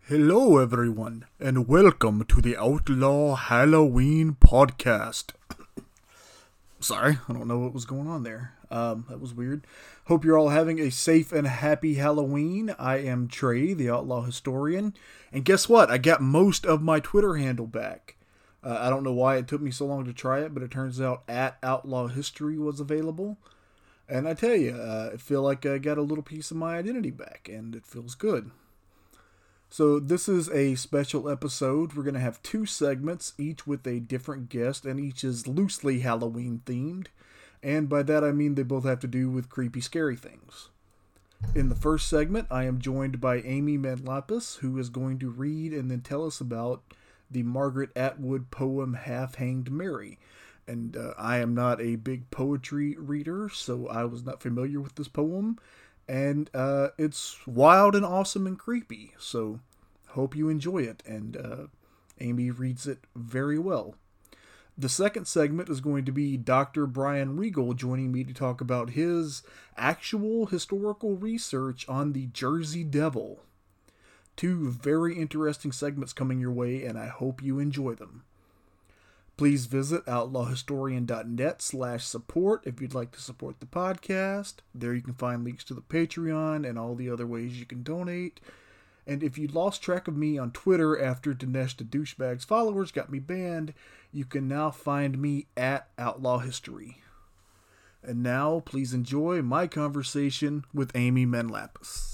Hello, everyone, and welcome to the Outlaw Halloween Podcast. Sorry, I don't know what was going on there. That was weird. Hope you're all having a safe and happy Halloween. I am Trey, the Outlaw Historian, and guess what? I got most of my Twitter handle back. I don't know why it took me so long to try it, but it turns out @OutlawHistory was available. And I tell you, I feel like I got a little piece of my identity back, and it feels good. So this is a special episode. We're going to have two segments, each with a different guest, and each is loosely Halloween themed. And by that I mean they both have to do with creepy, scary things. In the first segment, I am joined by Amy Manlapis, who is going to read and then tell us about the Margaret Atwood poem Half-Hanged Mary. And I am not a big poetry reader, so I was not familiar with this poem. And it's wild and awesome and creepy, so hope you enjoy it, and Amy reads it very well. The second segment is going to be Dr. Brian Regal joining me to talk about his actual historical research on the Jersey Devil. Two very interesting segments coming your way, and I hope you enjoy them. Please visit outlawhistorian.net/support if you'd like to support the podcast. There you can find links to the Patreon and all the other ways you can donate. And if you lost track of me on Twitter after Dinesh the Douchebag's followers got me banned, you can now find me @outlawhistory. And now, please enjoy my conversation with Amy Manlapis.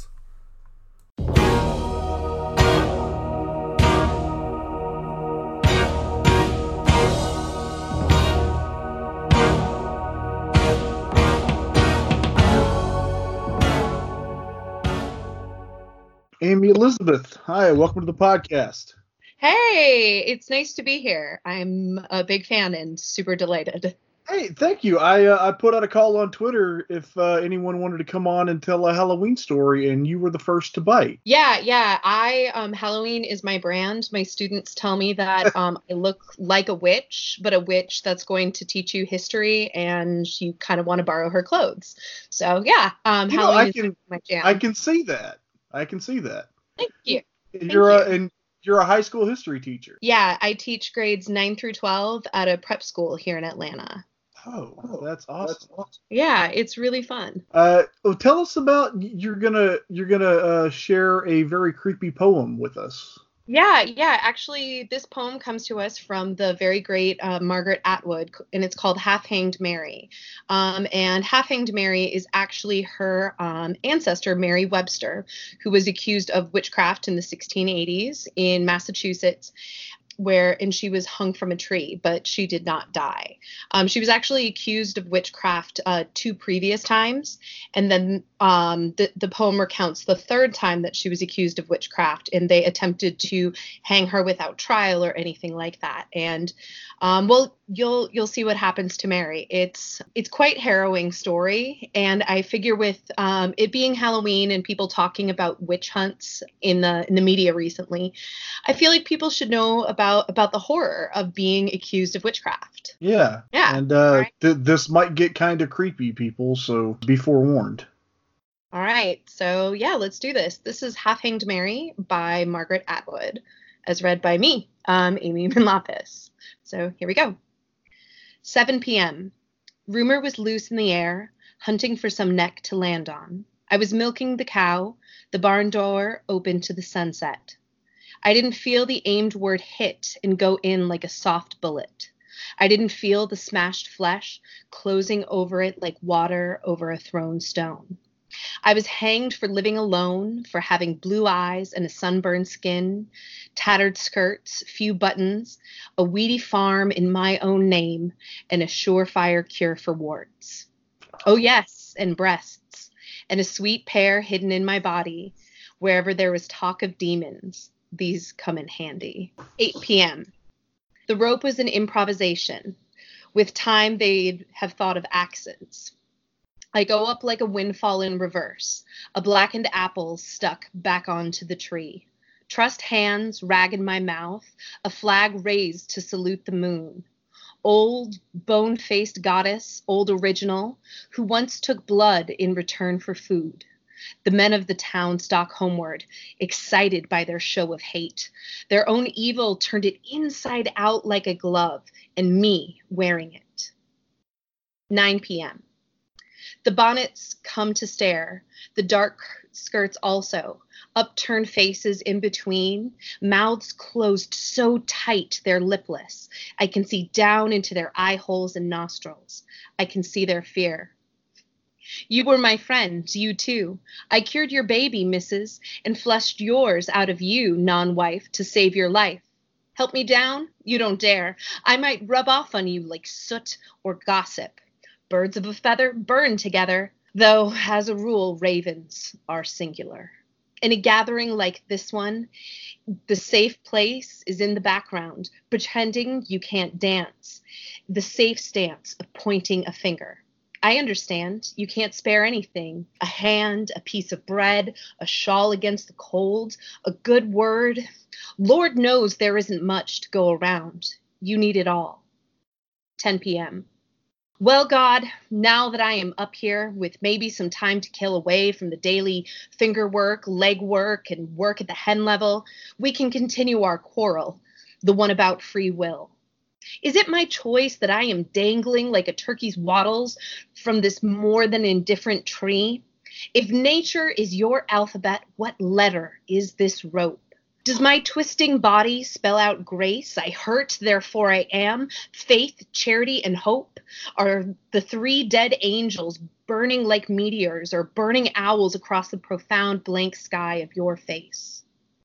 Amy Elizabeth, hi, welcome to the podcast. Hey, it's nice to be here. I'm a big fan and super delighted. Hey, thank you. I put out a call on Twitter if anyone wanted to come on and tell a Halloween story, and you were the first to bite. Yeah. Halloween is my brand. My students tell me that I look like a witch, but a witch that's going to teach you history, and you kind of want to borrow her clothes. So yeah, Halloween is my jam. I can see that. Thank you. And you're a high school history teacher. Yeah, I teach grades 9 through 12 at a prep school here in Atlanta. Oh, that's awesome. Yeah, it's really fun. Tell us about you're gonna share a very creepy poem with us. Yeah. Actually, this poem comes to us from the very great Margaret Atwood, and it's called Half-Hanged Mary. And Half-Hanged Mary is actually her ancestor, Mary Webster, who was accused of witchcraft in the 1680s in Massachusetts. And she was hung from a tree, but she did not die. She was actually accused of witchcraft 2 previous times, and then the poem recounts the third time that she was accused of witchcraft, and they attempted to hang her without trial or anything like that. And you'll see what happens to Mary. It's quite harrowing story, and I figure with it being Halloween and people talking about witch hunts in the media recently, I feel like people should know about the horror of being accused of witchcraft. Yeah. And right. This might get kind of creepy, people, so be forewarned. All right, so yeah, let's do this. This is Half-Hanged Mary by Margaret Atwood, as read by me, Amy Manlapis. So here we go. 7 p.m. Rumor was loose in the air, hunting for some neck to land on. I was milking the cow, the barn door open to the sunset. I didn't feel the aimed word hit and go in like a soft bullet. I didn't feel the smashed flesh closing over it like water over a thrown stone. I was hanged for living alone, for having blue eyes and a sunburned skin, tattered skirts, few buttons, a weedy farm in my own name, and a surefire cure for warts. Oh yes, and breasts, and a sweet pear hidden in my body, wherever there was talk of demons. These come in handy. 8 p.m. The rope was an improvisation. With time, they'd have thought of accents. I go up like a windfall in reverse, a blackened apple stuck back onto the tree. Trussed hands, rag in my mouth, a flag raised to salute the moon. Old, bone-faced goddess, old original, who once took blood in return for food. The men of the town stalk homeward, excited by their show of hate. Their own evil turned it inside out like a glove, and me wearing it. 9 p.m. The bonnets come to stare, the dark skirts also, upturned faces in between, mouths closed so tight they're lipless. I can see down into their eye holes and nostrils. I can see their fear. You were my friend, you too. I cured your baby, missus, and flushed yours out of you, non-wife, to save your life. Help me down? You don't dare. I might rub off on you like soot or gossip. Birds of a feather burn together, though, as a rule, ravens are singular. In a gathering like this one, the safe place is in the background, pretending you can't dance. The safe stance of pointing a finger. I understand. You can't spare anything. A hand, a piece of bread, a shawl against the cold, a good word. Lord knows there isn't much to go around. You need it all. 10 p.m. Well, God, now that I am up here with maybe some time to kill away from the daily finger work, leg work, and work at the hen level, we can continue our quarrel, the one about free will. Is it my choice that I am dangling like a turkey's wattles from this more than indifferent tree? If nature is your alphabet, what letter is this rope? Does my twisting body spell out grace? I hurt, therefore I am. Faith, charity, and hope are the three dead angels burning like meteors or burning owls across the profound blank sky of your face.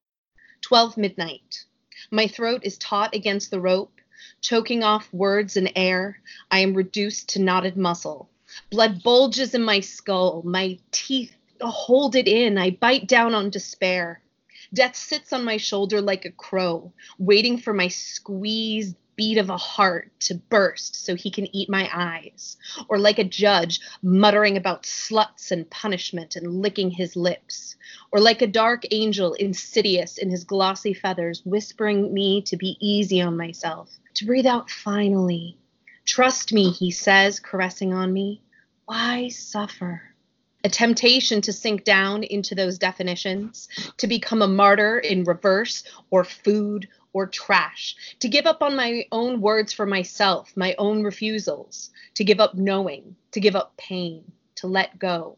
12 midnight. My throat is taut against the rope, choking off words and air. I am reduced to knotted muscle. Blood bulges in my skull. My teeth hold it in. I bite down on despair. Death sits on my shoulder like a crow, waiting for my squeezed beat of a heart to burst so he can eat my eyes, or like a judge muttering about sluts and punishment and licking his lips, or like a dark angel insidious in his glossy feathers whispering me to be easy on myself, to breathe out finally. Trust me, he says, caressing on me. Why suffer? A temptation to sink down into those definitions, to become a martyr in reverse or food or trash, to give up on my own words for myself, my own refusals, to give up knowing, to give up pain, to let go.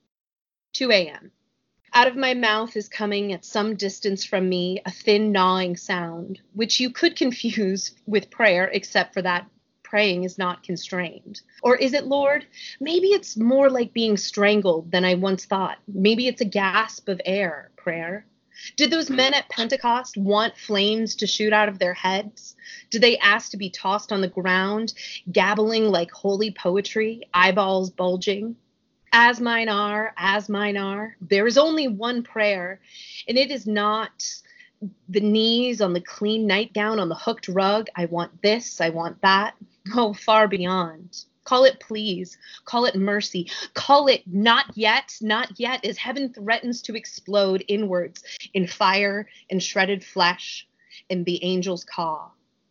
2 a.m. Out of my mouth is coming at some distance from me a thin gnawing sound, which you could confuse with prayer, except for that praying is not constrained. Or is it, Lord? Maybe it's more like being strangled than I once thought. Maybe it's a gasp of air, prayer. Did those men at Pentecost want flames to shoot out of their heads? Did they ask to be tossed on the ground, gabbling like holy poetry, eyeballs bulging? As mine are, there is only one prayer, and it is not the knees on the clean nightgown on the hooked rug. I want this, I want that. Oh, far beyond. Call it please. Call it mercy. Call it not yet, as heaven threatens to explode inwards in fire and shredded flesh and the angel's caw.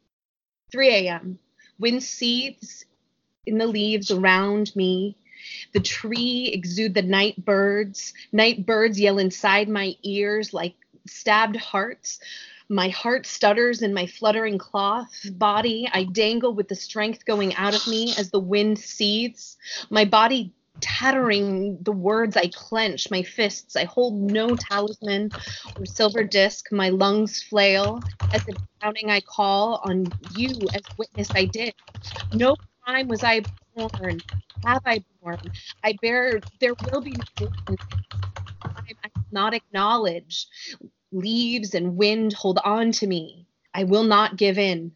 3 a.m. Wind seethes in the leaves around me. The tree exude the night birds. Night birds yell inside my ears like stabbed hearts. My heart stutters in my fluttering cloth body. I dangle with the strength going out of me as the wind seethes. My body tattering the words I clench, my fists. I hold no talisman or silver disc. My lungs flail. As the drowning I call on you as witness I did. No crime was I born. Have I born? I bear, there will be no crime I will not acknowledge. Leaves and wind hold on to me. I will not give in.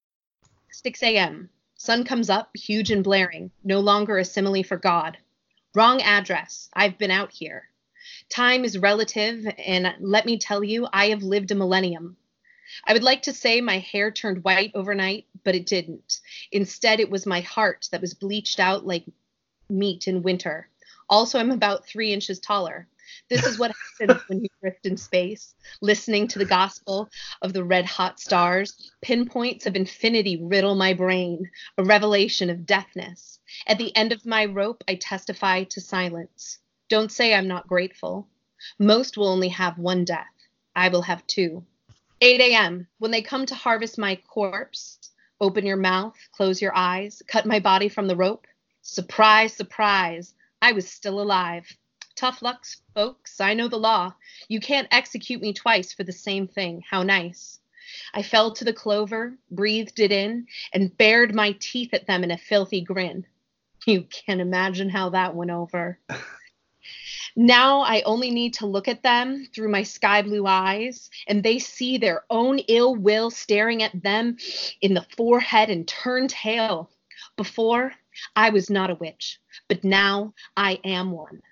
6 a.m. Sun comes up, huge and blaring, no longer a simile for God. Wrong address. I've been out here. Time is relative, and let me tell you, I have lived a millennium. I would like to say my hair turned white overnight, but it didn't. Instead, it was my heart that was bleached out like meat in winter. Also, I'm about 3 inches taller. This is what happens when you drift in space, listening to the gospel of the red-hot stars. Pinpoints of infinity riddle my brain, a revelation of deafness. At the end of my rope, I testify to silence. Don't say I'm not grateful. Most will only have one death. I will have two. 8 a.m. When they come to harvest my corpse, open your mouth, close your eyes, cut my body from the rope. Surprise, surprise, I was still alive. Tough luck, folks, I know the law. You can't execute me twice for the same thing. How nice. I fell to the clover, breathed it in, and bared my teeth at them in a filthy grin. You can imagine how that went over. Now I only need to look at them through my sky blue eyes, and they see their own ill will staring at them in the forehead and turn tail. Before, I was not a witch, but now I am one.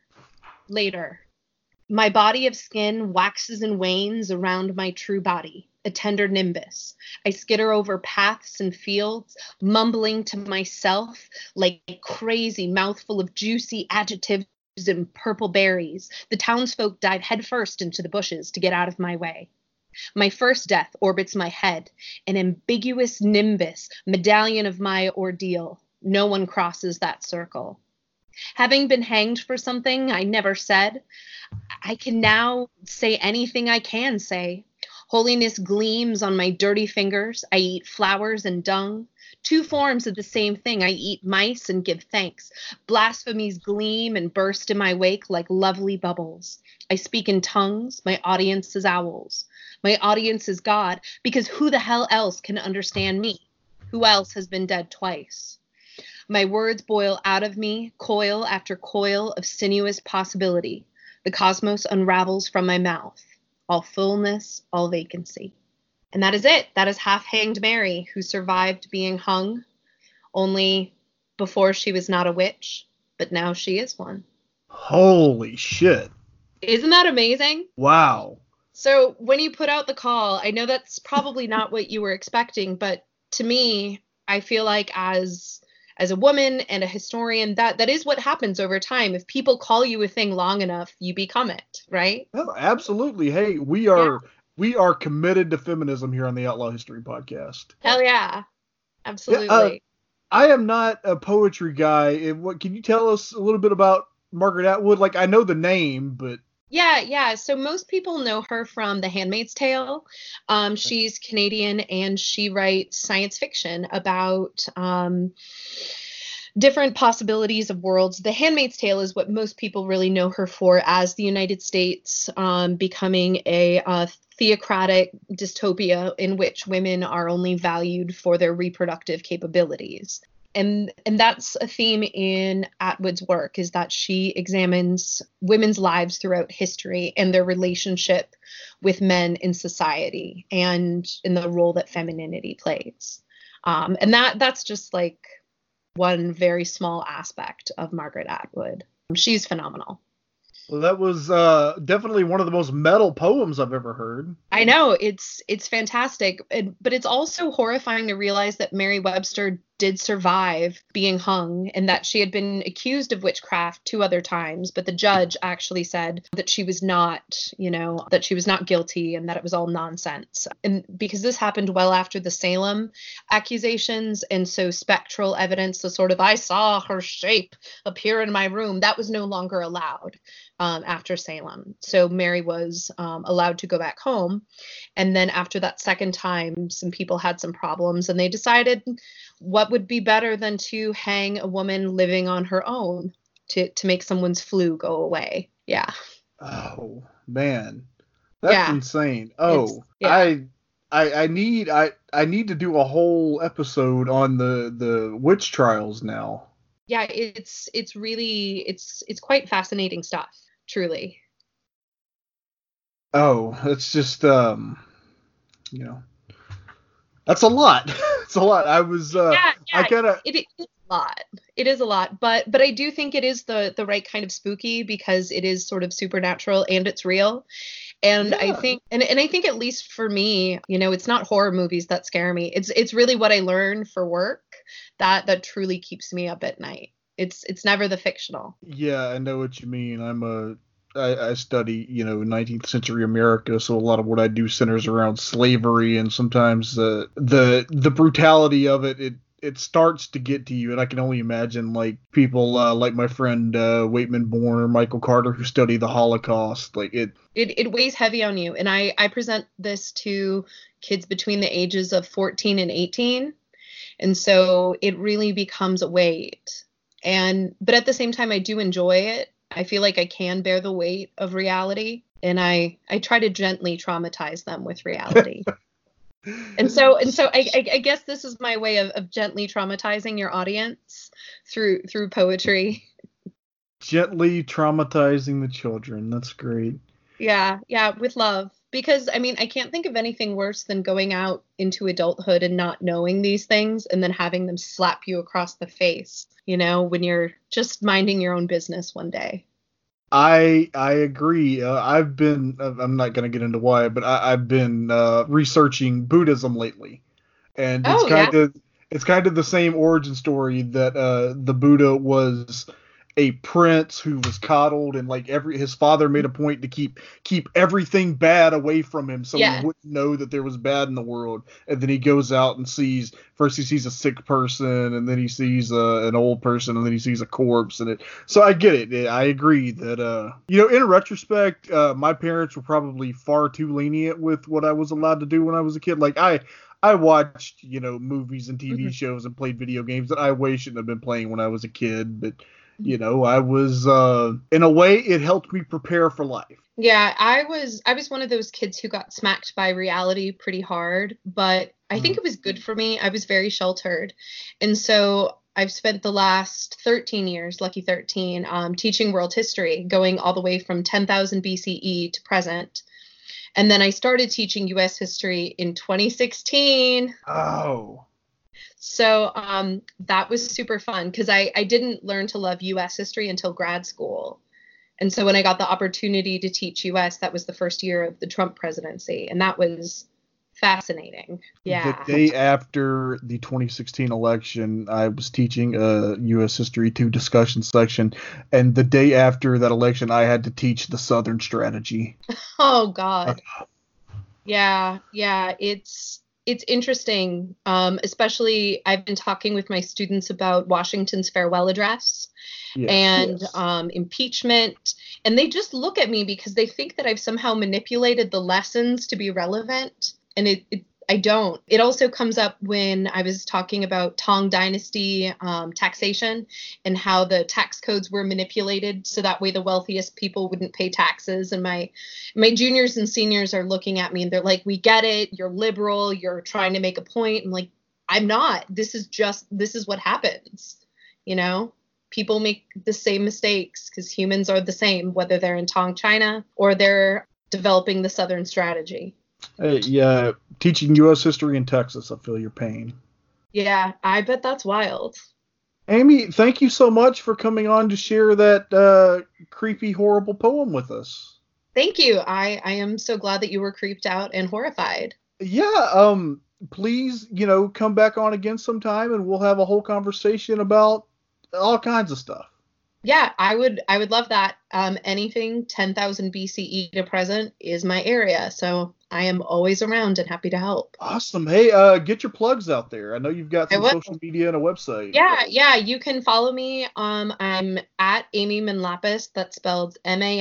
Later, my body of skin waxes and wanes around my true body, a tender nimbus. I skitter over paths and fields, mumbling to myself like a crazy mouthful of juicy adjectives and purple berries. The townsfolk dive headfirst into the bushes to get out of my way. My first death orbits my head, an ambiguous nimbus, medallion of my ordeal. No one crosses that circle. Having been hanged for something I never said, I can now say anything I can say. Holiness gleams on my dirty fingers. I eat flowers and dung. Two forms of the same thing. I eat mice and give thanks. Blasphemies gleam and burst in my wake like lovely bubbles. I speak in tongues. My audience is owls. My audience is God, because who the hell else can understand me? Who else has been dead twice? My words boil out of me, coil after coil of sinuous possibility. The cosmos unravels from my mouth. All fullness, all vacancy. And that is it. That is Half-Hanged Mary, who survived being hung, only before she was not a witch, but now she is one. Holy shit. Isn't that amazing? Wow. So when you put out the call, I know that's probably not what you were expecting, but to me, I feel like as a woman and a historian, that is what happens over time. If people call you a thing long enough, you become it, right? Oh, absolutely. Hey, we are committed to feminism here on the Outlaw History Podcast. Hell yeah. Absolutely. Yeah, I am not a poetry guy. What can you tell us a little bit about Margaret Atwood? Like, I know the name, but Yeah. So most people know her from The Handmaid's Tale. She's Canadian, and she writes science fiction about different possibilities of worlds. The Handmaid's Tale is what most people really know her for, as the United States becoming a theocratic dystopia in which women are only valued for their reproductive capabilities. And that's a theme in Atwood's work, is that she examines women's lives throughout history and their relationship with men in society and in the role that femininity plays. And that's just like one very small aspect of Margaret Atwood. She's phenomenal. Well, that was definitely one of the most metal poems I've ever heard. I know, it's fantastic, but it's also horrifying to realize that Mary Webster did survive being hung, and that she had been accused of witchcraft 2 other times, but the judge actually said that she was not, that she was not guilty, and that it was all nonsense. And because this happened well after the Salem accusations, and so spectral evidence, the sort of I saw her shape appear in my room, that was no longer allowed after Salem. So Mary was allowed to go back home. And then after that second time, some people had some problems, and they decided what would be better than to hang a woman living on her own to make someone's flu go away. Yeah. Oh man, that's insane. Oh, I need to do a whole episode on the witch trials now. Yeah, it's really it's quite fascinating stuff, truly. Oh, it's just that's a lot. It's a lot. I was I kind of it is a lot. It is a lot, but I do think it is the right kind of spooky, because it is sort of supernatural and it's real. And I think and I think, at least for me, it's not horror movies that scare me. It's really what I learn for work that truly keeps me up at night. It's never the fictional. Yeah, I know what you mean. I study, 19th century America, so a lot of what I do centers around slavery, and sometimes the brutality of it it starts to get to you, and I can only imagine like people like my friend Waitman Bourne or Michael Carter who study the Holocaust. Like it weighs heavy on you. And I present this to kids between the ages of 14 and 18. And so it really becomes a weight. But at the same time, I do enjoy it. I feel like I can bear the weight of reality. And I try to gently traumatize them with reality. And so I guess this is my way of gently traumatizing your audience through poetry. Gently traumatizing the children. That's great. Yeah, with love. Because I mean, I can't think of anything worse than going out into adulthood and not knowing these things and then having them slap you across the face, when you're just minding your own business one day. I agree. I'm not going to get into why, but I've been researching Buddhism lately, and Oh, yeah. it's kind of the same origin story that the Buddha was a prince who was coddled, and like his father made a point to keep everything bad away from him so he wouldn't know that there was bad in the world. And then he goes out and he sees a sick person, and then he sees an old person, and then he sees a corpse. So I get it. I agree that in retrospect, my parents were probably far too lenient with what I was allowed to do when I was a kid. Like I watched, movies and TV shows and played video games that I way shouldn't have been playing when I was a kid. But, I was, in a way, it helped me prepare for life. Yeah, I was one of those kids who got smacked by reality pretty hard, but I think it was good for me. I was very sheltered. And so I've spent the last 13 years, lucky 13, teaching world history, going all the way from 10,000 BCE to present. And then I started teaching U.S. history in 2016. Oh. So that was super fun because I didn't learn to love U.S. history until grad school. And so when I got the opportunity to teach U.S., that was the first year of the Trump presidency. And that was fascinating. Yeah. The day after the 2016 election, I was teaching a U.S. History 2 discussion section. And the day after that election, I had to teach the Southern strategy. Oh, God. Yeah. It's interesting, especially I've been talking with my students about Washington's farewell address and impeachment. And they just look at me because they think that I've somehow manipulated the lessons to be relevant. And I don't. It also comes up when I was talking about Tang Dynasty taxation and how the tax codes were manipulated so that way the wealthiest people wouldn't pay taxes. And my juniors and seniors are looking at me and they're like, we get it. You're liberal. You're trying to make a point. I'm like, I'm not. This is what happens. People make the same mistakes because humans are the same, whether they're in Tang China or they're developing the Southern strategy. Yeah, teaching U.S. history in Texas, I feel your pain. Yeah, I bet that's wild. Amy, thank you so much for coming on to share that creepy, horrible poem with us. Thank you. I am so glad that you were creeped out and horrified. Yeah, please, come back on again sometime and we'll have a whole conversation about all kinds of stuff. Yeah, I would love that. Anything 10,000 BCE to present is my area, so I am always around and happy to help. Awesome. Hey, get your plugs out there. I know you've got some social media and a website. Yeah, you can follow me. I'm at Amy Manlapis. That's spelled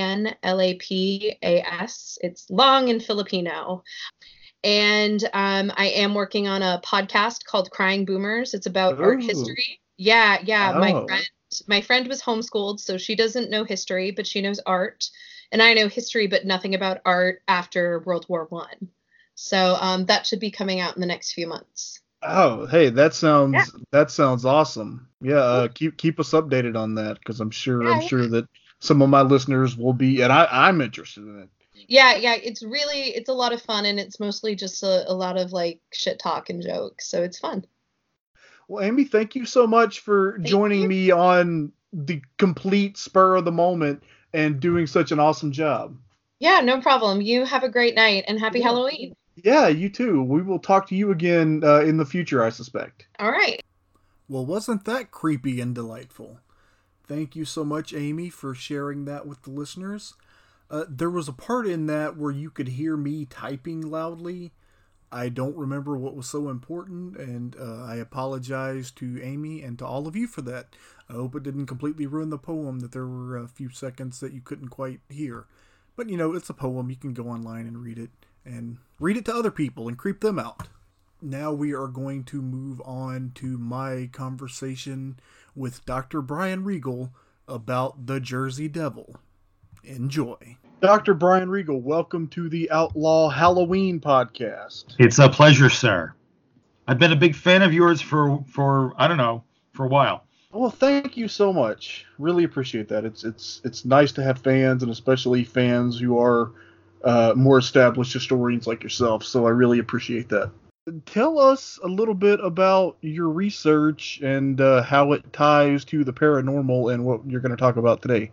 Manlapas. It's long in Filipino. And I am working on a podcast called Crying Boomers. It's about art history. Yeah. Oh. My friend was homeschooled, so she doesn't know history, but she knows art. And I know history, but nothing about art after World War I. So that should be coming out in the next few months. Oh, hey, that sounds awesome. Yeah, keep us updated on that because I'm sure that some of my listeners will be, and I'm interested in it. Yeah, it's a lot of fun, and it's mostly just a lot of like shit talk and jokes, so it's fun. Well, Amy, thank you so much for joining me on the complete spur of the moment and doing such an awesome job. Yeah, no problem. You have a great night and happy Halloween. Yeah, you too. We will talk to you again in the future, I suspect. All right. Well, wasn't that creepy and delightful? Thank you so much, Amy, for sharing that with the listeners. There was a part in that where you could hear me typing loudly. I don't remember what was so important, and I apologize to Amy and to all of you for that. I hope it didn't completely ruin the poem, that there were a few seconds that you couldn't quite hear. But, it's a poem. You can go online and read it to other people and creep them out. Now we are going to move on to my conversation with Dr. Brian Regal about the Jersey Devil. Enjoy. Dr. Brian Regal, welcome to the Outlaw Halloween podcast. It's a pleasure, sir. I've been a big fan of yours for I don't know, for a while. Well, thank you so much. Really appreciate that. It's nice to have fans, and especially fans who are more established historians like yourself. So I really appreciate that. Tell us a little bit about your research and how it ties to the paranormal and what you're going to talk about today.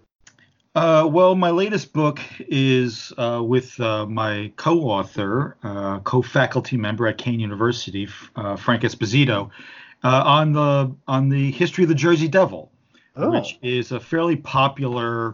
Well, my latest book is with my co-author, co-faculty member at Kean University, Frank Esposito, on the history of the Jersey Devil, which is a fairly popular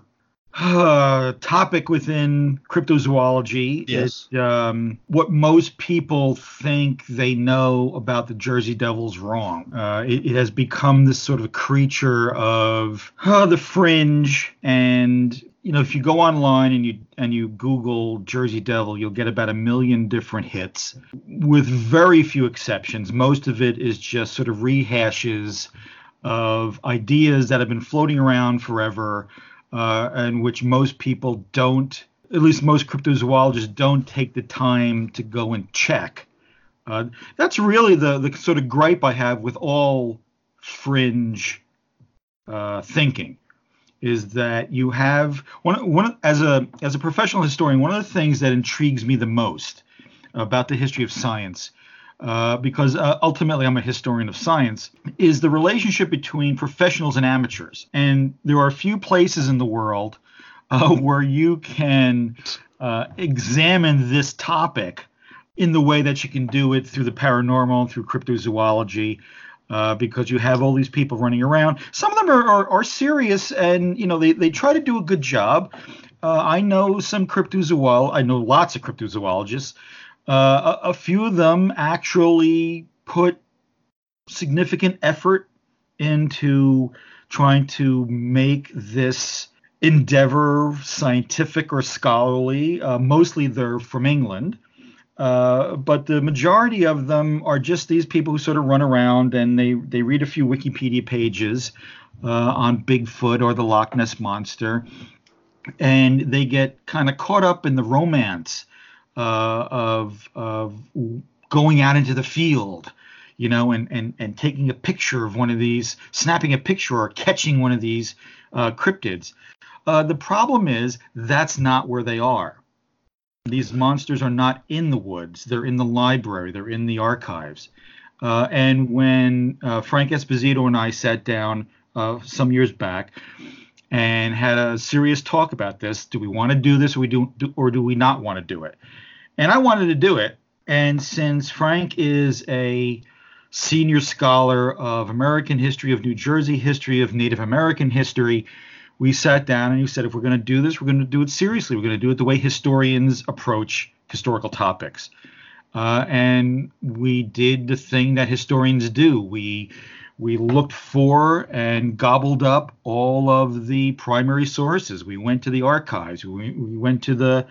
topic within cryptozoology. Yes. What most people think they know about the Jersey Devil's wrong. It has become this sort of creature of the fringe, and if you go online and you Google Jersey Devil, you'll get about 1 million different hits, with very few exceptions. Most of it is just sort of rehashes of ideas that have been floating around forever, and which most people don't, at least most cryptozoologists don't take the time to go and check. That's really the sort of gripe I have with all fringe thinking, is that you have as a professional historian, one of the things that intrigues me the most about the history of science, because ultimately I'm a historian of science, is the relationship between professionals and amateurs. And there are a few places in the world where you can examine this topic in the way that you can do it through the paranormal and through cryptozoology, because you have all these people running around. Some of them are serious, and they try to do a good job. I know lots of cryptozoologists. A few of them actually put significant effort into trying to make this endeavor scientific or scholarly. Mostly they're from England. But the majority of them are just these people who sort of run around and they read a few Wikipedia pages on Bigfoot or the Loch Ness Monster, and they get kind of caught up in the romance of going out into the field, and taking a picture of one of these, snapping a picture or catching one of these cryptids. The problem is that's not where they are. These monsters are not in the woods. They're in the library. They're in the archives. And when Frank Esposito and I sat down some years back and had a serious talk about this, do we want to do this, or do we not want to do it? And I wanted to do it. And since Frank is a senior scholar of American history, of New Jersey history, of Native American history, we sat down and he said, if we're going to do this, we're going to do it seriously. We're going to do it the way historians approach historical topics. And we did the thing that historians do. We looked for and gobbled up all of the primary sources. We went to the archives. We went to the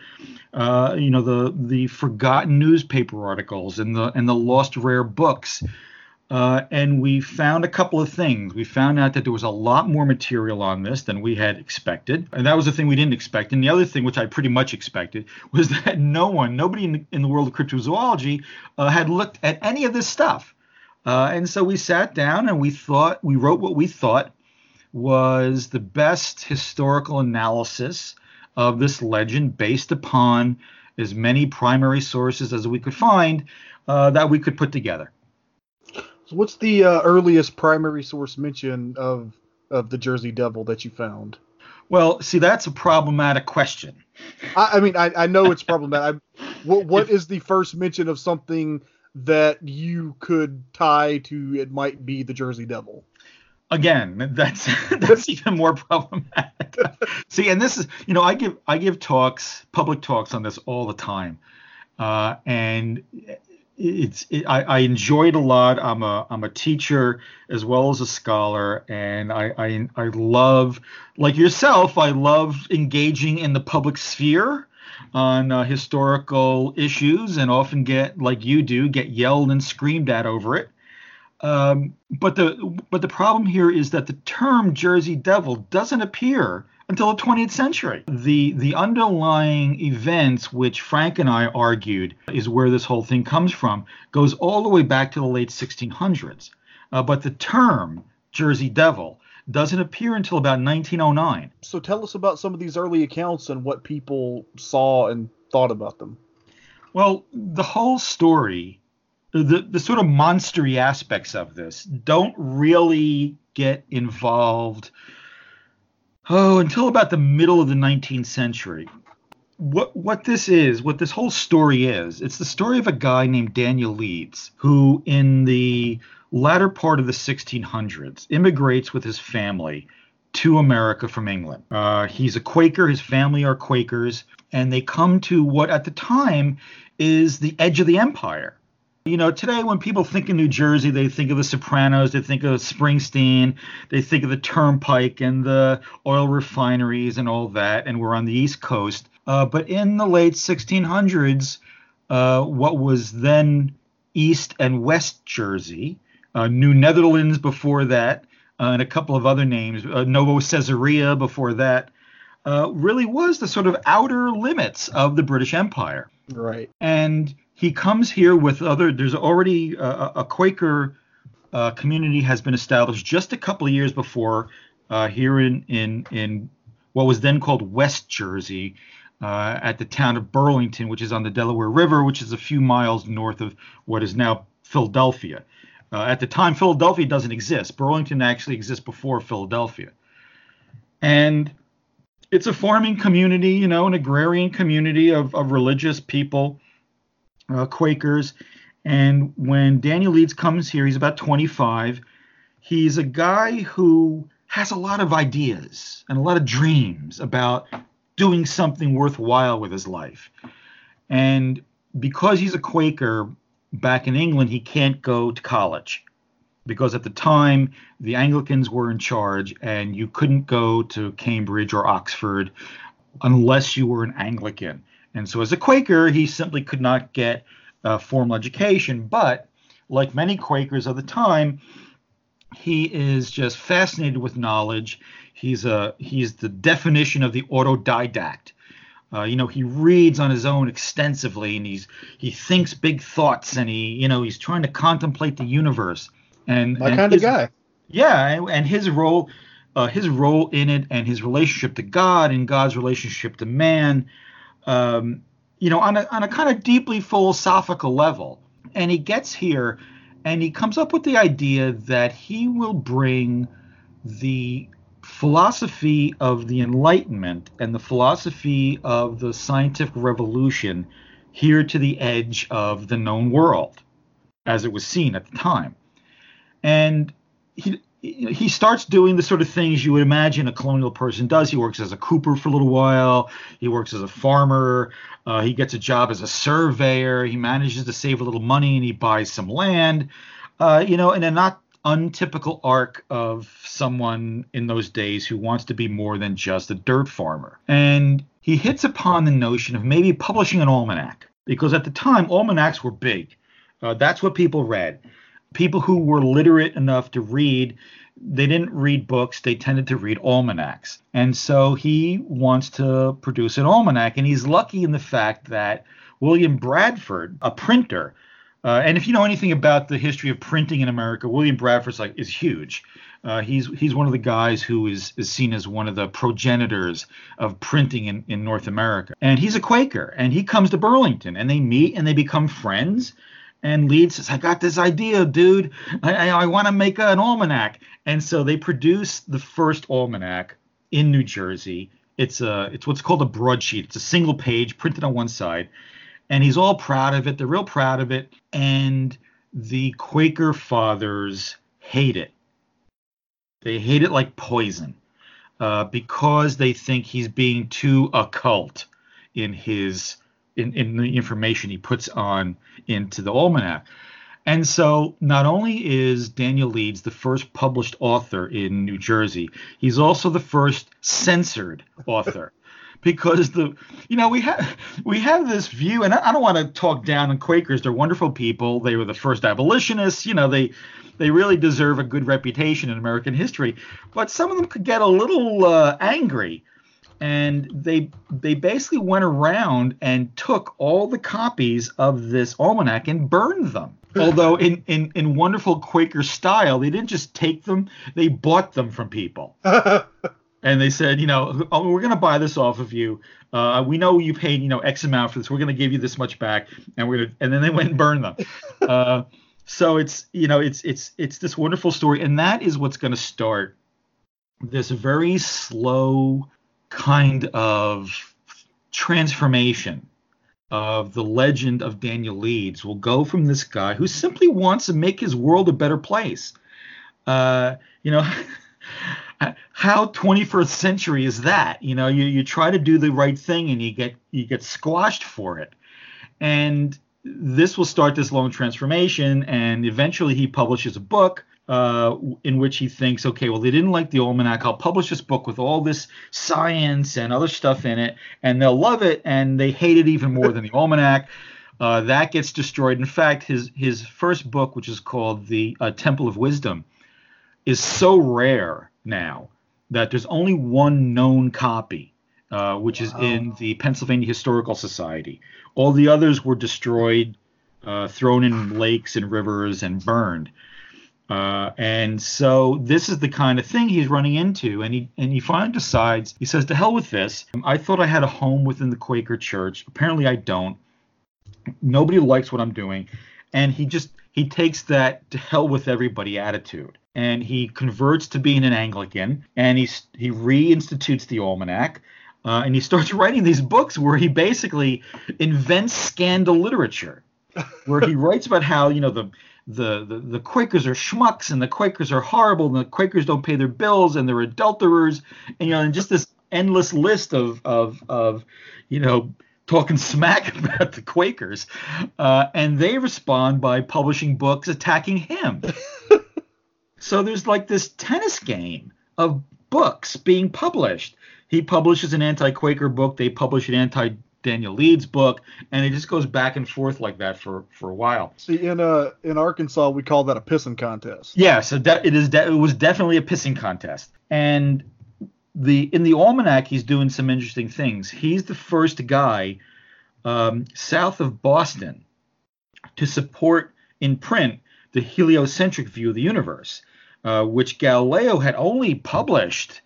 forgotten newspaper articles and the lost rare books. And we found a couple of things. We found out that there was a lot more material on this than we had expected. And that was the thing we didn't expect. And the other thing, which I pretty much expected, was that nobody in the world of cryptozoology had looked at any of this stuff. And so we sat down and we wrote what we thought was the best historical analysis of this legend based upon as many primary sources as we could find that we could put together. So what's the earliest primary source mention of the Jersey Devil that you found? Well, see, that's a problematic question. I know it's problematic. What is the first mention of something that you could tie to it might be the Jersey Devil? Again, that's even more problematic. See, and this is, I give talks, public talks on this all the time. and I enjoy it a lot. I'm a teacher as well as a scholar, and I love, like yourself, I love engaging in the public sphere on historical issues, and often get, like you do, get yelled and screamed at over it. But the problem here is that the term Jersey Devil doesn't appear until the 20th century. The underlying events, which Frank and I argued is where this whole thing comes from, goes all the way back to the late 1600s. But the term Jersey Devil doesn't appear until about 1909. So tell us about some of these early accounts and what people saw and thought about them. Well, the whole story, the sort of monstery aspects of this don't really get involved until about the middle of the 19th century. What this whole story is, it's the story of a guy named Daniel Leeds, who in the latter part of the 1600s immigrates with his family to America from England. He's a Quaker, his family are Quakers, and they come to what at the time is the edge of the empire. You know, today when people think of New Jersey, they think of the Sopranos, they think of Springsteen, they think of the Turnpike and the oil refineries and all that, and we're on the East Coast. But in the late 1600s, what was then East and West Jersey, New Netherlands before that, and a couple of other names, Novo Caesarea before that, really was the sort of outer limits of the British Empire. Right. And he comes here with there's already a Quaker community has been established just a couple of years before here in what was then called West Jersey, at the town of Burlington, which is on the Delaware River, which is a few miles north of what is now Philadelphia. At the time, Philadelphia doesn't exist. Burlington actually exists before Philadelphia. And it's a farming community, you know, an agrarian community of religious people, Quakers. And when Daniel Leeds comes here, he's about 25. He's a guy who has a lot of ideas and a lot of dreams about doing something worthwhile with his life. And because he's a Quaker back in England, he can't go to college because at the time the Anglicans were in charge and you couldn't go to Cambridge or Oxford unless you were an Anglican. And so as a Quaker, he simply could not get formal education. But like many Quakers of the time, he is just fascinated with knowledge. He's the definition of the autodidact. He reads on his own extensively, and he thinks big thoughts, and he's trying to contemplate the universe. And kind of guy. Yeah, and his role in it, and his relationship to God, and God's relationship to man, on a kind of deeply philosophical level. And he gets here, and he comes up with the idea that he will bring the philosophy of the Enlightenment and the philosophy of the scientific revolution here to the edge of the known world, as it was seen at the time. And he starts doing the sort of things you would imagine a colonial person does. He works as a cooper for a little while. He works as a farmer. He gets a job as a surveyor. He manages to save a little money, and he buys some land, in a not untypical arc of someone in those days who wants to be more than just a dirt farmer. And he hits upon the notion of maybe publishing an almanac, because at the time, almanacs were big. That's what people read. People who were literate enough to read, they didn't read books, they tended to read almanacs. And so he wants to produce an almanac, and he's lucky in the fact that William Bradford, a printer, and if you know anything about the history of printing in America, William Bradford is huge. He's one of the guys who is seen as one of the progenitors of printing in North America. And he's a Quaker, and he comes to Burlington, and they meet and they become friends. And Leeds says, I got this idea, dude. I want to make an almanac. And so they produce the first almanac in New Jersey. It's what's called a broadsheet. It's a single page printed on one side. And he's all proud of it. They're real proud of it. And the Quaker fathers hate it. They hate it like poison, because they think he's being too occult in his in the information he puts on into the almanac. And so not only is Daniel Leeds the first published author in New Jersey, he's also the first censored author. Because we have this view, and I don't want to talk down on Quakers. They're wonderful people. They were the first abolitionists. They really deserve a good reputation in American history. But some of them could get a little angry, and they basically went around and took all the copies of this almanac and burned them. Although in wonderful Quaker style, they didn't just take them; they bought them from people. And they said, we're going to buy this off of you. We know you paid, X amount for this. We're going to give you this much back, and then they went and burned them. So it's this wonderful story, and that is what's going to start this very slow kind of transformation of the legend of Daniel Leeds. Will go from this guy who simply wants to make his world a better place. How 21st century is that? You try to do the right thing and you get squashed for it. And this will start this long transformation, and eventually he publishes a book in which he thinks, okay, well, they didn't like the almanac. I'll publish this book with all this science and other stuff in it, and they'll love it, and they hate it even more than the almanac. That gets destroyed. In fact, his first book, which is called The Temple of Wisdom, is so rare now that there's only one known copy, which is in the Pennsylvania Historical Society. All the others were destroyed, thrown in lakes and rivers and burned. And so this is the kind of thing he's running into. And he finally decides, he says, to hell with this. I thought I had a home within the Quaker Church. Apparently I don't. Nobody likes what I'm doing. And he takes that to hell with everybody attitude. And he converts to being an Anglican, and he reinstitutes the almanac, and he starts writing these books where he basically invents scandal literature, where he writes about how the Quakers are schmucks, and the Quakers are horrible, and the Quakers don't pay their bills, and they're adulterers, and just this endless list of talking smack about the Quakers, and they respond by publishing books attacking him. So there's like this tennis game of books being published. He publishes an anti-Quaker book. They publish an anti-Daniel Leeds book, and it just goes back and forth like that for a while. See, in Arkansas, we call that a pissing contest. Yeah, so it was definitely a pissing contest. And in the almanac, he's doing some interesting things. He's the first guy south of Boston to support in print the heliocentric view of the universe, which Galileo had only published,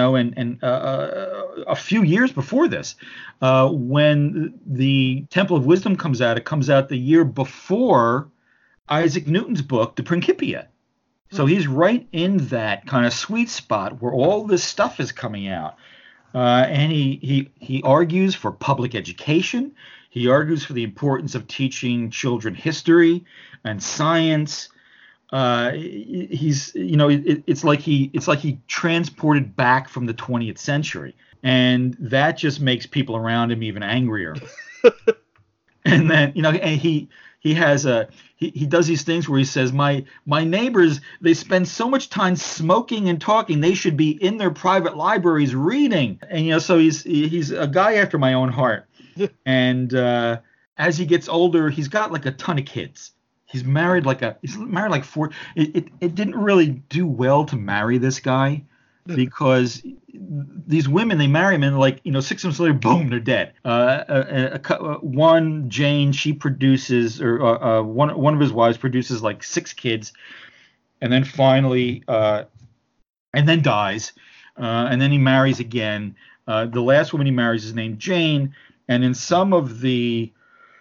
a few years before this. When the Temple of Wisdom comes out, it comes out the year before Isaac Newton's book, De Principia. So he's right in that kind of sweet spot where all this stuff is coming out. And he argues for public education. He argues for the importance of teaching children history and science. It's like he transported back from the 20th century, and that just makes people around him even angrier. And then and he does these things where he says, my neighbors, they spend so much time smoking and talking, they should be in their private libraries reading. And so he's a guy after my own heart. And as he gets older, he's got like a ton of kids. He's married like four. It didn't really do well to marry this guy, because these women, they marry him and 6 months later, boom, they're dead. One, Jane, she produces, or one of his wives produces like 6 kids, and then finally, and then dies, and then he marries again. The last woman he marries is named Jane, and in some of the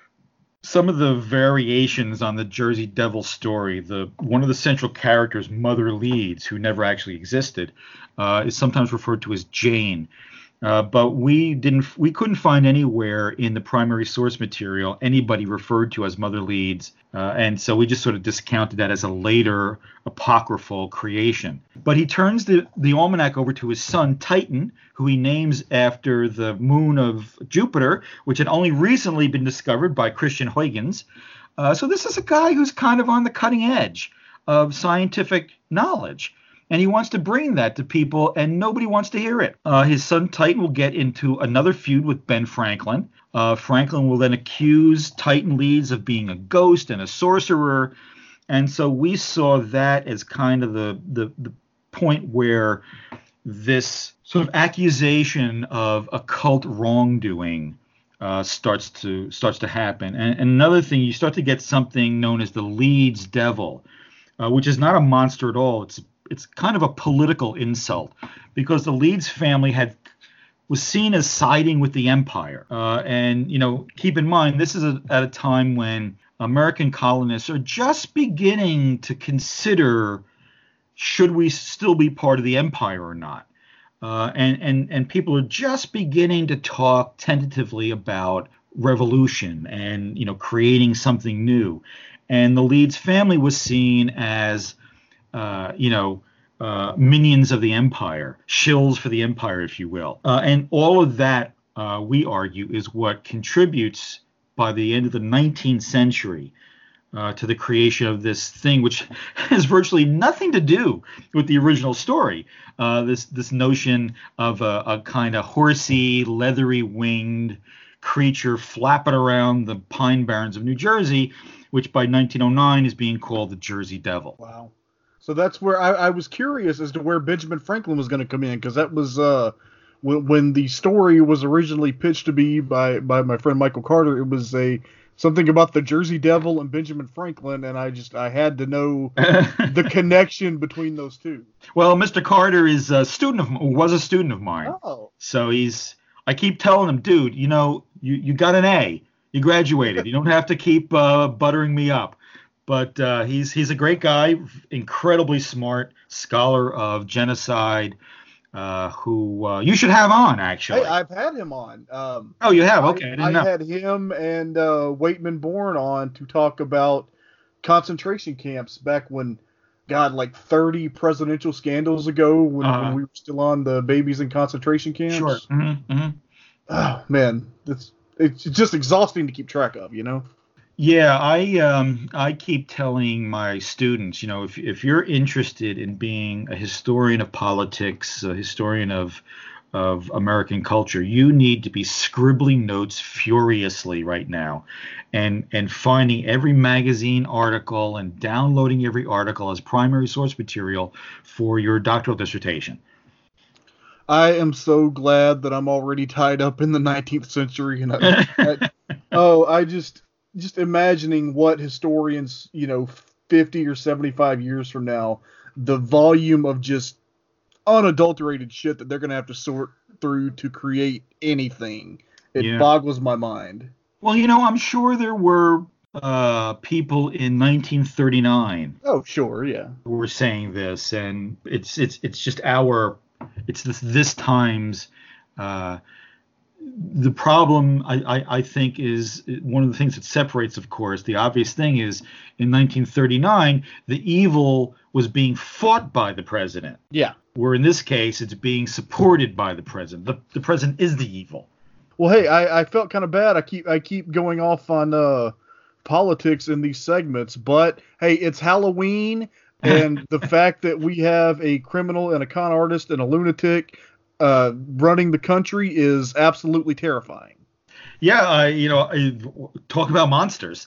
variations on the Jersey Devil story, one of the central characters, Mother Leeds, who never actually existed, is sometimes referred to as Jane. But we couldn't find anywhere in the primary source material anybody referred to as Mother Leeds, and so we just sort of discounted that as a later apocryphal creation. But he turns the almanac over to his son Titan, who he names after the moon of Jupiter, which had only recently been discovered by Christian Huygens. So this is a guy who's kind of on the cutting edge of scientific knowledge. And he wants to bring that to people, and nobody wants to hear it. His son Titan will get into another feud with Ben Franklin. Franklin will then accuse Titan Leeds of being a ghost and a sorcerer. And so we saw that as kind of the point where this sort of accusation of occult wrongdoing starts to happen. And another thing, you start to get something known as the Leeds Devil, which is not a monster at all. It's kind of a political insult, because the Leeds family was seen as siding with the empire. And keep in mind, this is at a time when American colonists are just beginning to consider, should we still be part of the empire or not? And people are just beginning to talk tentatively about revolution and creating something new. And the Leeds family was seen as minions of the empire, shills for the empire, if you will. And all of that, we argue, is what contributes by the end of the 19th century to the creation of this thing, which has virtually nothing to do with the original story. This notion of a kind of horsey, leathery winged creature flapping around the pine barrens of New Jersey, which by 1909 is being called the Jersey Devil. Wow. So that's where I was curious as to where Benjamin Franklin was going to come in, because that was when the story was originally pitched to me by my friend Michael Carter. It was something about the Jersey Devil and Benjamin Franklin, and I had to know the connection between those two. Well, Mr. Carter was a student of mine. Oh. So I keep telling him, dude, you got an A. You graduated. You don't have to keep buttering me up. But he's a great guy, incredibly smart, scholar of genocide, who you should have on, actually. Hey, I've had him on. Oh, you have? Okay, I didn't know. I had him and Waitman Bourne on to talk about concentration camps back when, like 30 presidential scandals ago when we were still on the babies in concentration camps. Sure. Mm-hmm, mm-hmm. Oh, man. It's just exhausting to keep track of, Yeah, I keep telling my students, if you're interested in being a historian of politics, a historian of American culture, you need to be scribbling notes furiously right now, and finding every magazine article and downloading every article as primary source material for your doctoral dissertation. I am so glad that I'm already tied up in the 19th century, and I just imagining what historians, 50 or 75 years from now, the volume of just unadulterated shit that they're going to have to sort through to create anything. It boggles my mind. Well, I'm sure there were people in 1939. Oh, sure, yeah. Who were saying this, and it's just this time's. The problem, I think, is one of the things that separates, of course, the obvious thing is in 1939, the evil was being fought by the president. Yeah. Where in this case, it's being supported by the president. The president is the evil. Well, hey, I felt kind of bad. I keep going off on politics in these segments, but hey, it's Halloween, and the fact that we have a criminal and a con artist and a lunatic running the country is absolutely terrifying. Yeah, I talk about monsters.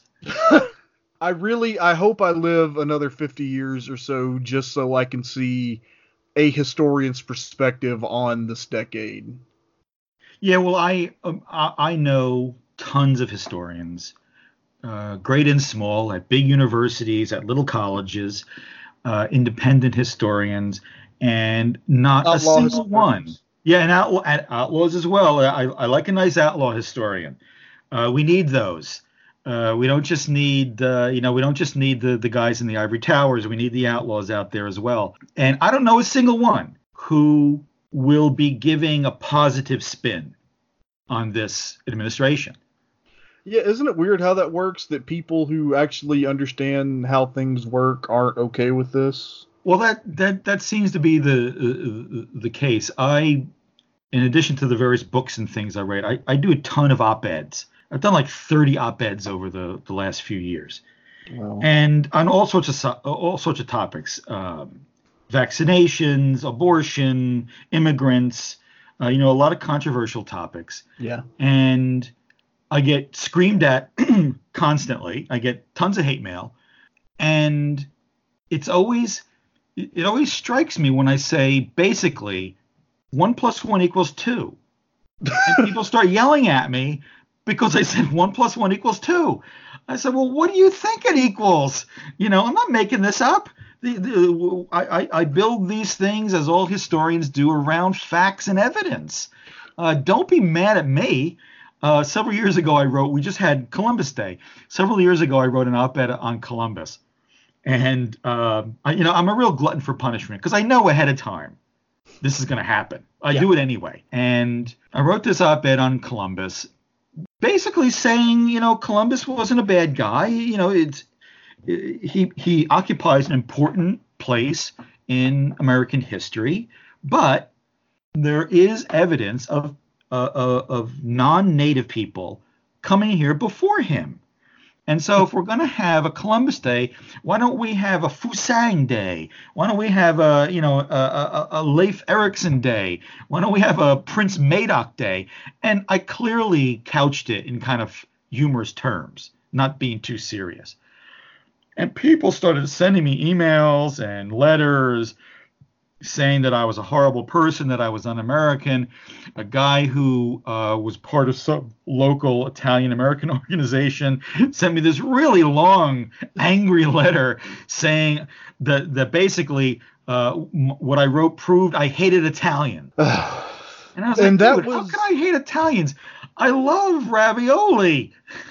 I hope I live another 50 years or so just so I can see a historian's perspective on this decade. Yeah, well, I know tons of historians, great and small, at big universities, at little colleges, independent historians, and not a single one. Yeah, and outlaws as well. I like a nice outlaw historian. We need those. We don't just need the guys in the ivory towers. We need the outlaws out there as well. And I don't know a single one who will be giving a positive spin on this administration. Yeah, isn't it weird how that works, that people who actually understand how things work aren't okay with this? Well, that seems to be the case. In addition to the various books and things I write, I do a ton of op-eds. I've done like 30 op-eds over the last few years. Wow. And on all sorts of topics, vaccinations, abortion, immigrants, a lot of controversial topics. Yeah. And I get screamed at constantly. I get tons of hate mail, and it always strikes me when I say basically 1 + 1 = 2, and people start yelling at me because I said 1 + 1 = 2. I said, well, what do you think it equals? I'm not making this up. I build these things, as all historians do, around facts and evidence. Don't be mad at me. Several years ago, we just had Columbus Day. Several years ago, I wrote an op-ed on Columbus. And, I'm a real glutton for punishment because I know ahead of time this is going to happen. I do it anyway. And I wrote this op-ed on Columbus, basically saying, Columbus wasn't a bad guy. He occupies an important place in American history, but there is evidence of non-native people coming here before him. And so if we're going to have a Columbus Day, why don't we have a Fusang Day? Why don't we have a Leif Erikson Day? Why don't we have a Prince Madoc Day? And I clearly couched it in kind of humorous terms, not being too serious. And people started sending me emails and letters saying that I was a horrible person, that I was un-American. A guy who was part of some local Italian-American organization sent me this really long, angry letter saying that basically what I wrote proved I hated Italian. And I was like, dude, how can I hate Italians? I love ravioli.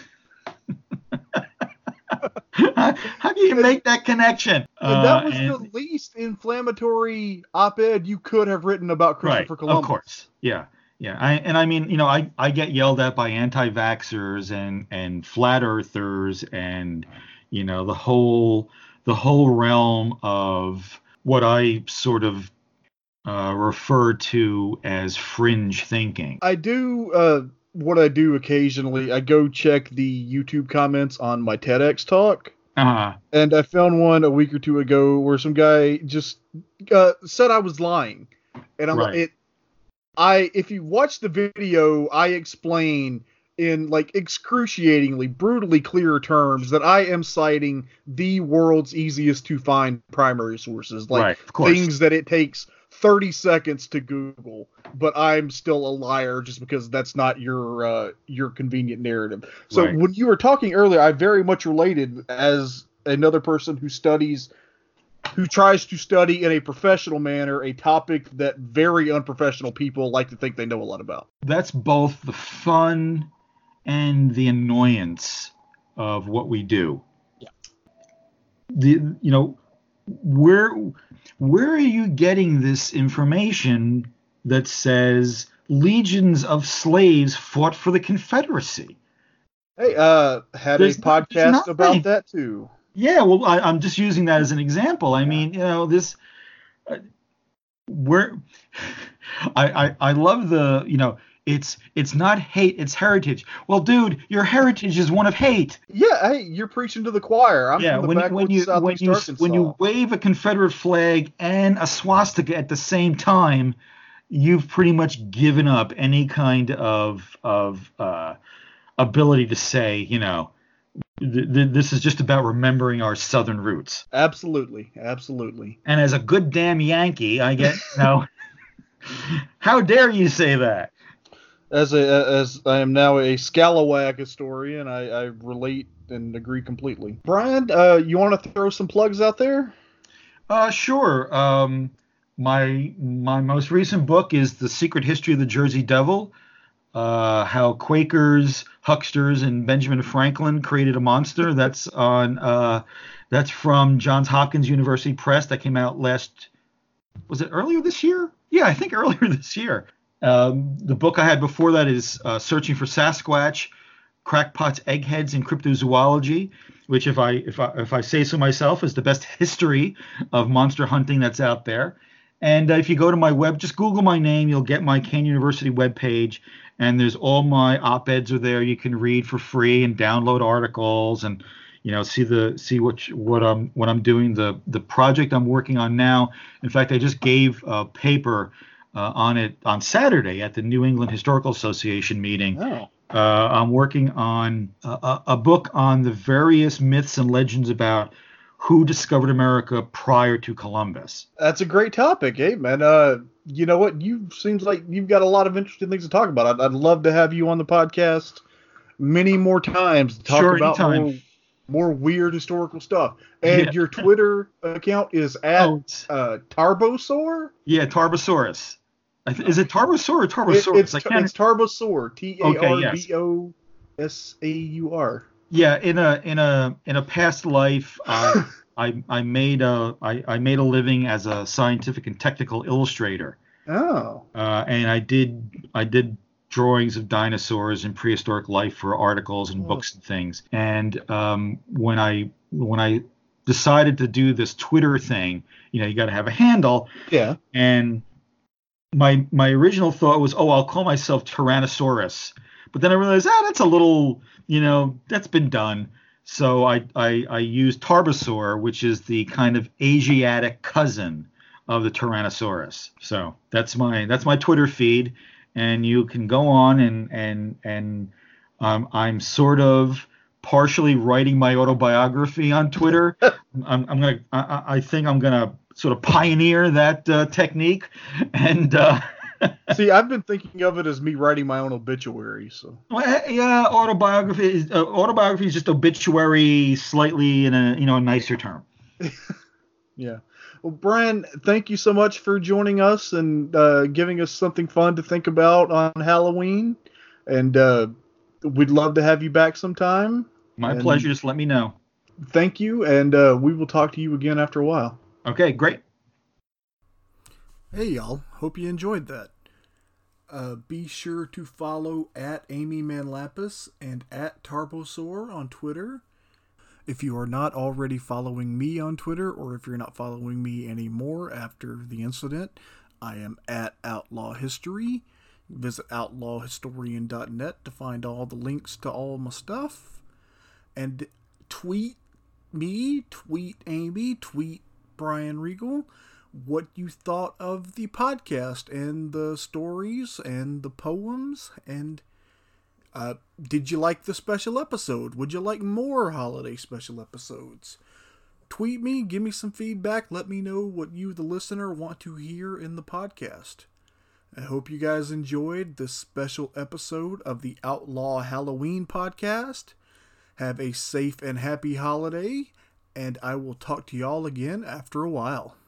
How do you make that connection? And that was the least inflammatory op-ed you could have written about Christopher Columbus. Of course. Yeah. I get yelled at by anti-vaxxers and flat earthers and the whole realm of what I sort of refer to as fringe thinking. I do what I do occasionally, I go check the YouTube comments on my TEDx talk. Uh-huh. And I found one a week or two ago where some guy just said I was lying. And I'm like, if you watch the video, I explain in like excruciatingly, brutally clear terms that I am citing the world's easiest to find primary sources, like things that it takes 30 seconds to Google, but I'm still a liar just because that's not your convenient narrative. So when you were talking earlier, I very much related as another person who tries to study in a professional manner a topic that very unprofessional people like to think they know a lot about. That's both the fun and the annoyance of what we do. Yeah. Where are you getting this information that says legions of slaves fought for the Confederacy? Hey, had a podcast about that too. Yeah, well, I'm just using that as an example. I mean, this. I love the, it's not hate, it's heritage. Well, dude, your heritage is one of hate. Yeah, hey, you're preaching to the choir. I'm from the backwoods of Southeast Arkansas. When you wave a Confederate flag and a swastika at the same time, you've pretty much given up any kind of ability to say, this is just about remembering our Southern roots. Absolutely. And as a good damn Yankee, I get, how dare you say that? As I am now a scalawag historian, I relate and agree completely. Brian, you want to throw some plugs out there? Sure. My most recent book is The Secret History of the Jersey Devil. How Quakers, hucksters, and Benjamin Franklin created a monster. That's from Johns Hopkins University Press. That came out was it earlier this year? Yeah, I think earlier this year. The book I had before that is Searching for Sasquatch, Crackpots, Eggheads, and Cryptozoology, which, if I say so myself, is the best history of monster hunting that's out there. And if you go to my web, just Google my name, you'll get my Kane University webpage, and there's all my op-eds are there. You can read for free and download articles, and see what I'm doing. The project I'm working on now. In fact, I just gave a paper on it on Saturday at the New England Historical Association meeting. Oh. I'm working on a book on the various myths and legends about who discovered America prior to Columbus. That's a great topic, eh, man? You know what? Seems like you've got a lot of interesting things to talk about. I'd love to have you on the podcast many more times to talk about more weird historical stuff. And your Twitter account is at Tarbosaur? Yeah, Tarbosaurus. Is it Tarbosaur or Tarbosaurus? It's Tarbosaur. Tarbosaur. Yeah, in a past life, I made a living as a scientific and technical illustrator. Oh. And I did drawings of dinosaurs and prehistoric life for articles and books and things. And when I decided to do this Twitter thing, you got to have a handle. Yeah. And my original thought was, I'll call myself Tyrannosaurus. But then I realized, that's a little, that's been done. So I used Tarbosaur, which is the kind of Asiatic cousin of the Tyrannosaurus. So that's my Twitter feed, and you can go on and I'm sort of partially writing my autobiography on Twitter. I think I'm gonna sort of pioneer that technique, and see, I've been thinking of it as me writing my own obituary. So yeah, autobiography is just obituary, slightly in a nicer term. Yeah. Well, Brian, thank you so much for joining us and giving us something fun to think about on Halloween. And we'd love to have you back sometime. My pleasure. Just let me know. Thank you, and we will talk to you again after a while. Okay, great. Hey, y'all. Hope you enjoyed that. Be sure to follow at Amy Manlapis and at Tarbosaur on Twitter. If you are not already following me on Twitter, or if you're not following me anymore after the incident, I am at Outlaw History. Visit outlawhistorian.net to find all the links to all my stuff. And tweet me, tweet Amy, tweet Brian Regal what you thought of the podcast and the stories and the poems, and did you like the special episode? Would you like more holiday special episodes? Tweet me, give me some feedback, let me know what you, the listener, want to hear in the podcast. I hope you guys enjoyed this special episode of the Outlaw Halloween podcast. Have a safe and happy holiday, and I will talk to y'all again after a while.